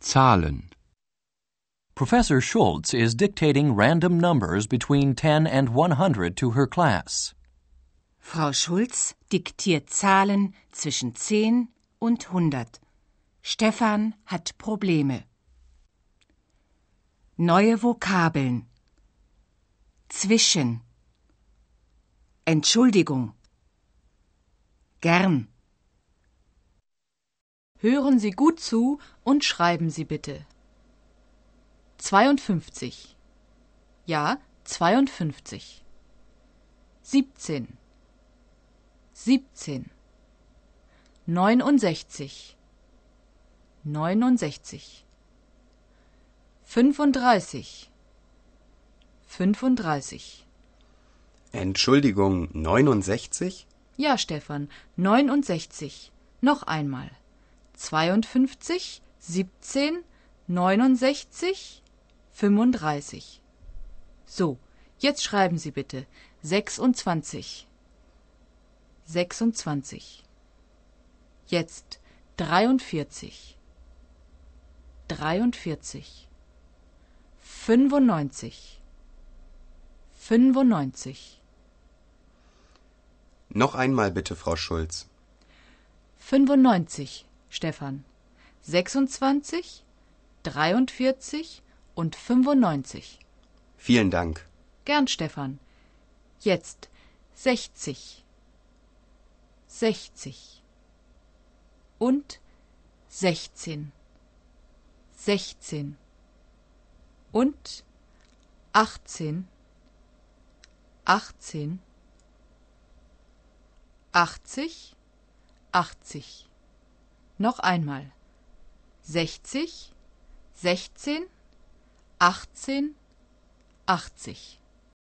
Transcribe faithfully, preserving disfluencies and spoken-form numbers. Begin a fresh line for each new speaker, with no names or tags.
Zahlen.
Professor Schultz is dictating random numbers between ten and one hundred to her class.
Frau Schulz diktiert Zahlen zwischen zehn und hundert. Stefan hat Probleme. Neue Vokabeln. Zwischen. Entschuldigung. Gern.
Hören Sie gut zu und schreiben Sie bitte. zweiundfünfzig. Ja, zweiundfünfzig. siebzehn. siebzehn. neunundsechzig. neunundsechzig. fünfunddreißig. fünfunddreißig.
Entschuldigung, neunundsechzig?
Ja, Stefan, neunundsechzig. Noch einmal. zweiundfünfzig, siebzehn, neunundsechzig, fünfunddreißig. So, jetzt schreiben Sie bitte sechsundzwanzig. sechsundzwanzig. Jetzt dreiundvierzig. dreiundvierzig. fünfundneunzig. fünfundneunzig.
Noch einmal bitte, Frau Schulz.
fünfundneunzig, Stefan. sechsundzwanzig, dreiundvierzig und fünfundneunzig.
Vielen Dank.
Gern, Stefan. Jetzt sechzig. sechzig. Und sechzehn. sechzehn. Und achtzehn. achtzehn. achtzig. achtzig. Noch einmal. sechzig, sechzehn, achtzehn, achtzig.